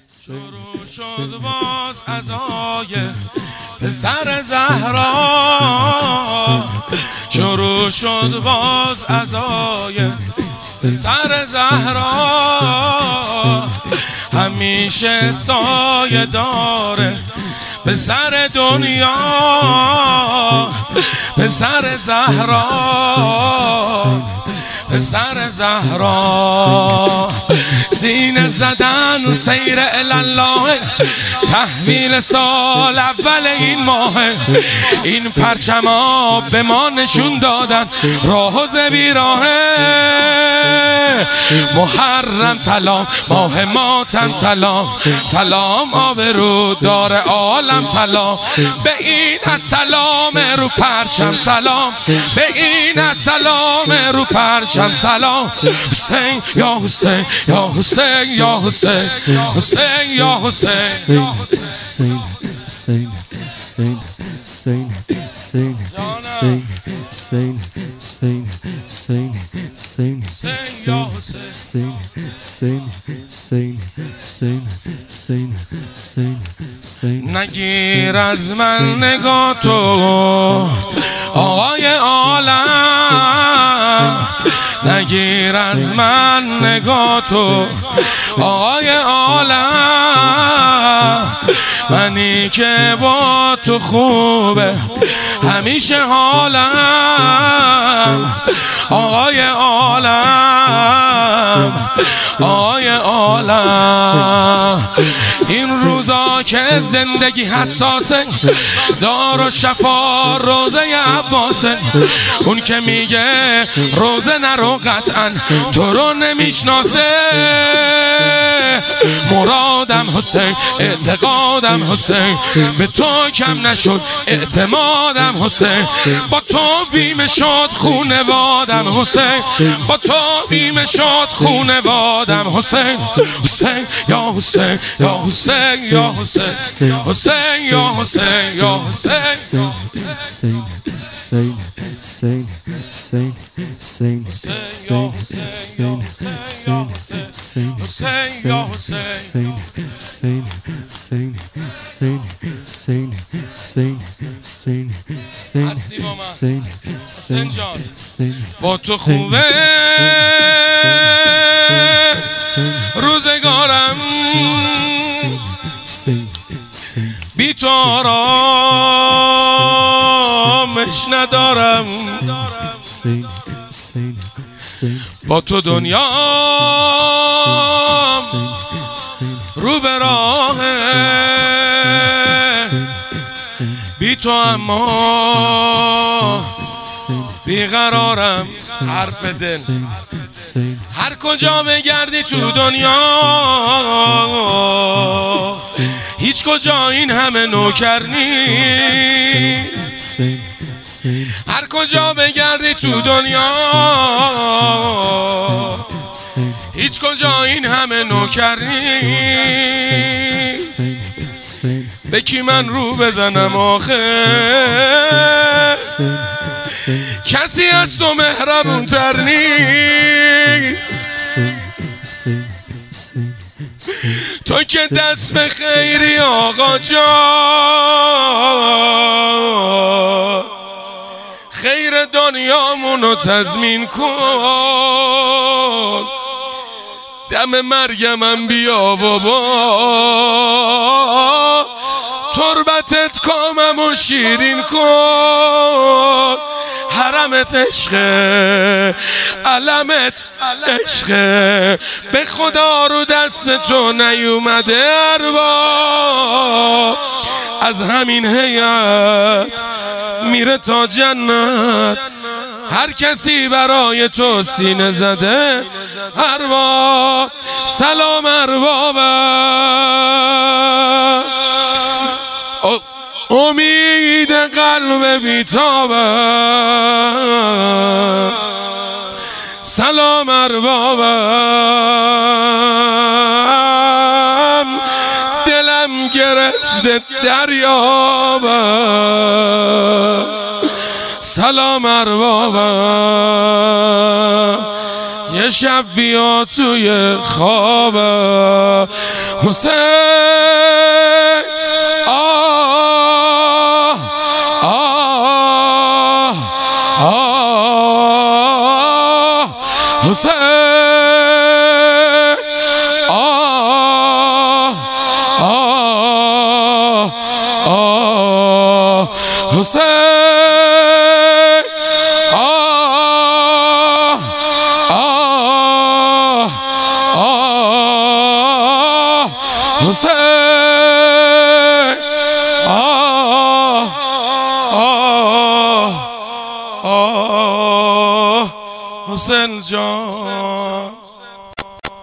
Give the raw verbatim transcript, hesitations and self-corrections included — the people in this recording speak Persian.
شروع شد باز عزای پسر زهرا، شروع شد باز عزای پسر زهرا، همیشه سایه داره پسر دنیا، پسر زهرا، پسر زهرا. سینه زدن سیر الله، تحویل سال اول این ماه، این پرچما به ما نشون دادن راه و زبیراهه. محرم سلام، ماه ماتم سلام، سلام آبرو دار عالم سلام، به این از سلام رو پرچم سلام، به این از سلام رو پرچم سلام. حسین یا حسین یا حسین یا حسین، حسین یا حسین، حسین نگیر از من نگاه تو آقای عالم، نگیر از من نگاه تو آقای عالم، منی که با تو خوبه همیشه حالم، آقای عالم، آقای عالم. این روزا که زندگی حساسه، دار و شفا روزه عباسه، اون که میگه روزه نرو قطعا تو رو نمیشناسه. مرادم حسین، اعتقادم حسین، به تو کم نشد اعتمادم حسین، با تو بیمه شد خونوادم حسین، با تو بیمه شد خونوادم حسین. حسین یا حسین یا حسین یا حسین، حسین یا حسین یا حسین، هستی با من حسین جان، با تو خوبه روزگارم، بی تو آرامش ندارم، با تو دنیا رو به راهه، بی تو اما بیقرارم. حرف دل هر کجا بگردی تو دنیا، هیچ کجا این همه نوکر نیست، هر کجا بگردی تو دنیا، هیچ کجا این همه نوکر نیست. به کی من رو بزنم آخه، کسی از تو مهربون تر نیست. تو که دست به خیری آقا جان، خیر دنیامونو تضمین کن، دم مرگمم بیا بابا، تربتت کاممو شیرین کن. حرمت عشقه، علمت عشقه، به خدا رو دست تو نیومده ارباب، از همین هیئت میره تا جنت. هر کسی برای تو سینه زده ارباب، سلام ارباب، امید قلب بیتابم، سلام اربابم، دلم گرفته دریابم، سلام اربابم. یه شب بیا توی خوابم، حسین آه آه آه حسین آه آه آه حسین